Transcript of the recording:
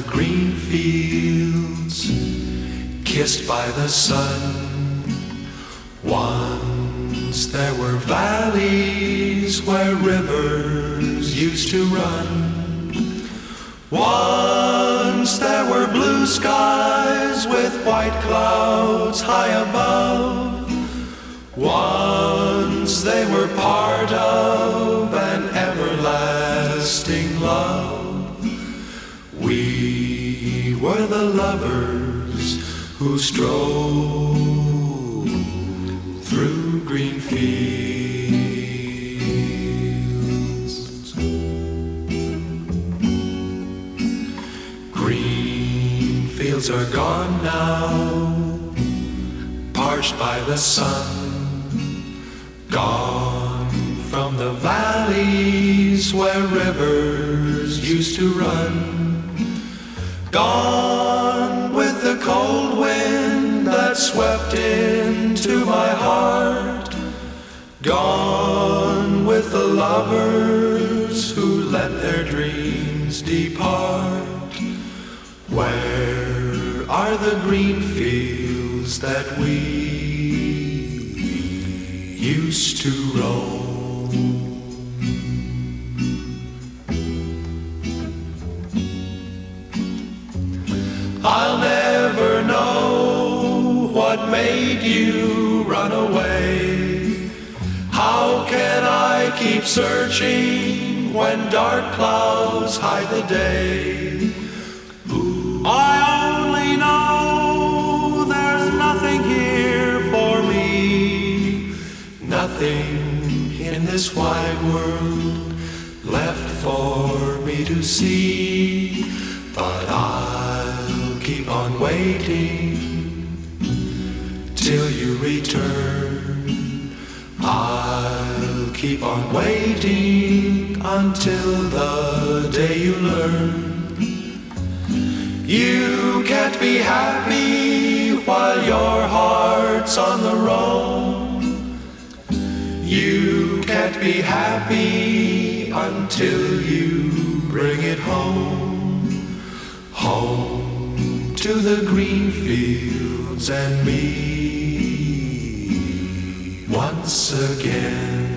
green fields kissed by the sun. Once there were valleys where rivers used to run. Once there were blue skies with white clouds high above. Once they were part of an everlasting love. We were the lovers who strolled through green fields. Green fields are gone now, parched by the sun. Gone from the valleys where rivers used to run. Gone with the cold wind that swept into my heart. Gone with the lovers who let their dreams depart. Where are the green fields that we used to roam? I'll never know what made you run away. How can I keep searching when dark clouds hide the day? I only know there's nothing here for me, nothing in this wide world left for me to see. But I'll keep on waiting till you return. I'll keep on waiting until the day you learn. You can't be happy while your heart's on the roam. You can't be happy until you bring it home. Home to the green fields and me once again.